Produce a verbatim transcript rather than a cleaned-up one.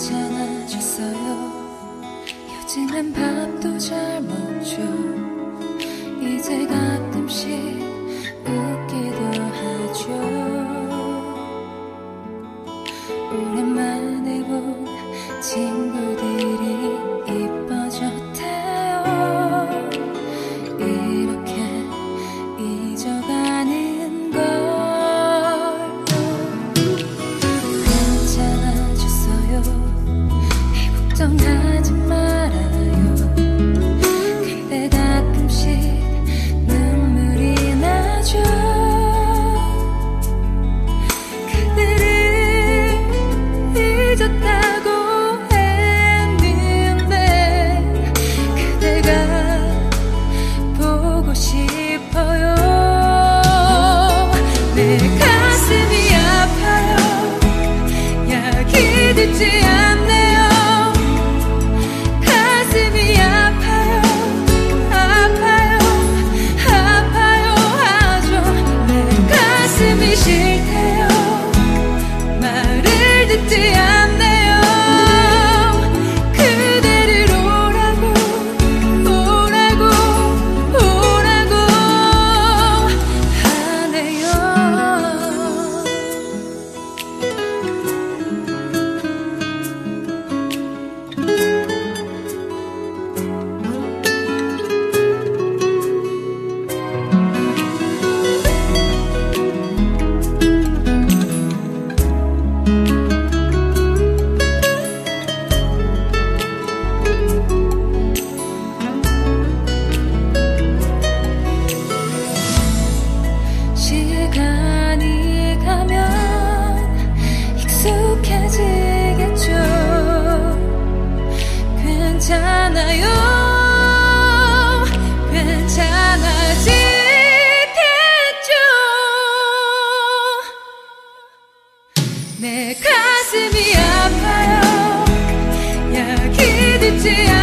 괜찮아졌어요. 요즘엔 밥도 잘 먹죠. 이제 가끔씩 웃기도 하죠. 오랜만에 본 친구들이 이뻐졌대요. 이렇게 잊어가는 걸요. 괜찮아졌어요. 걱정하지 말아요. 근데 가끔씩 눈물이 나죠. 그대를 잊었다고 했는데 그대가 보고 싶어요. 내 가슴이 아파요. 약이 듣지 않네요. 가슴이 아파요. 아파요. 아파요 하죠. 내 가슴이 싫대요. 말을 듣지 않네요. 그대를 오라고 오라고 오라고 하네요. 시간이 가면 익숙해지겠죠. 괜찮아요. 괜찮아지겠죠. 내 가슴이 아파요. 약이 듣지 않아요.